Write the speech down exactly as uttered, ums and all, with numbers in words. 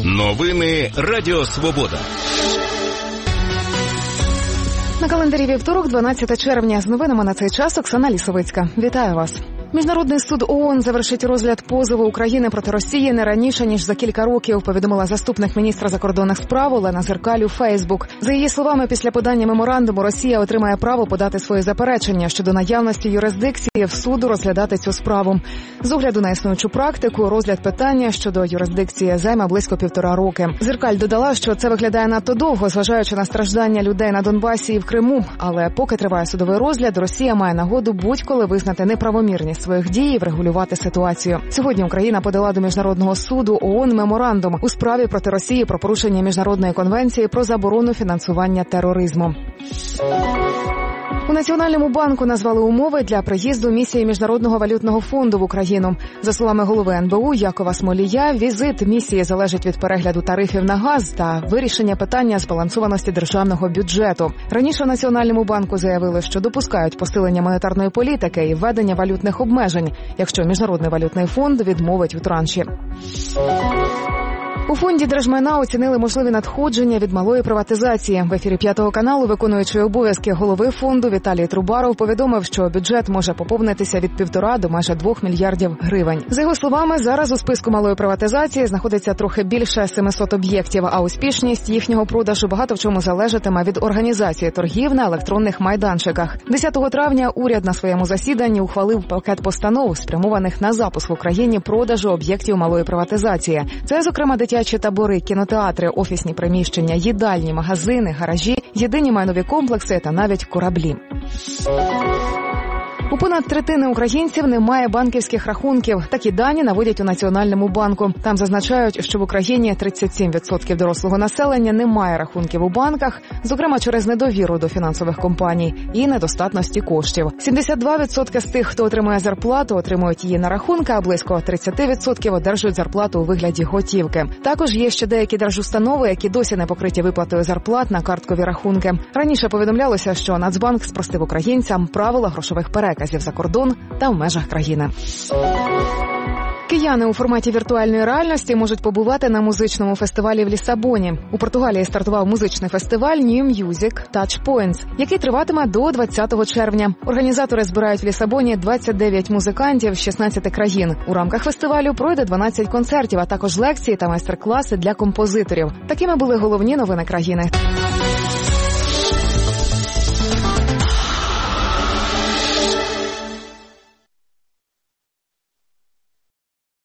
Новини Радіо Свобода. На календарі вівторок, дванадцяте червня. З новинами на цей час Оксана Лісовицька. Вітаю вас. Міжнародний суд ООН завершить розгляд позову України проти Росії не раніше, ніж за кілька років, повідомила заступник міністра закордонних справ Олена Зеркаль у Фейсбук. За її словами, після подання меморандуму Росія отримає право подати свої заперечення щодо наявності юрисдикції в суду розглядати цю справу. З огляду на існуючу практику, розгляд питання щодо юрисдикції займе близько півтора роки. Зеркаль додала, що це виглядає надто довго, зважаючи на страждання людей на Донбасі і в Криму. Але поки триває судовий розгляд, Росія має нагоду будь-коли визнати неправомірність своїх дій і врегулювати ситуацію. Сьогодні Україна подала до Міжнародного суду ООН меморандум у справі проти Росії про порушення Міжнародної конвенції про заборону фінансування тероризму. У Національному банку назвали умови для приїзду місії Міжнародного валютного фонду в Україну. За словами голови ен бе у Якова Смолія, візит місії залежить від перегляду тарифів на газ та вирішення питання збалансованості державного бюджету. Раніше у Національному банку заявили, що допускають посилення монетарної політики і введення валютних обмежень, якщо Міжнародний валютний фонд відмовить у транші. У фонді держмайна оцінили можливі надходження від малої приватизації. В ефірі п'ятого каналу виконуючий обов'язки голови фонду Віталій Трубаров повідомив, що бюджет може поповнитися від півтора до майже двох мільярдів гривень. За його словами, зараз у списку малої приватизації знаходиться трохи більше семисот об'єктів, а успішність їхнього продажу багато в чому залежатиме від організації торгів на електронних майданчиках. десятого травня уряд на своєму засіданні ухвалив пакет постанов, спрямованих на запуск в Україні продажу об'єктів малої приватизації. Це, зокрема, дитячі табори, кінотеатри, офісні приміщення, їдальні, магазини, гаражі, єдині майнові комплекси та навіть кораблі. У понад третини українців немає банківських рахунків. Такі дані наводять у Національному банку. Там зазначають, що в Україні тридцять сім відсотків дорослого населення не має рахунків у банках, зокрема через недовіру до фінансових компаній і недостатності коштів. сімдесят два відсотки з тих, хто отримує зарплату, отримують її на рахунки, а близько тридцять відсотків одержують зарплату у вигляді готівки. Також є ще деякі держустанови, які досі не покриті виплатою зарплат на карткові рахунки. Раніше повідомлялося, що Нацбанк спростив українцям правила грошових переказів за кордон та в межах країни. Кияни у форматі віртуальної реальності можуть побувати на музичному фестивалі в Лісабоні. У Португалії стартував музичний фестиваль New Music Touch Points, який триватиме до двадцятого червня. Організатори збирають в Лісабоні двадцять дев'ять музикантів з шістнадцяти країн. У рамках фестивалю пройде дванадцять концертів, а також лекції та майстер-класи для композиторів. Такими були головні новини країни.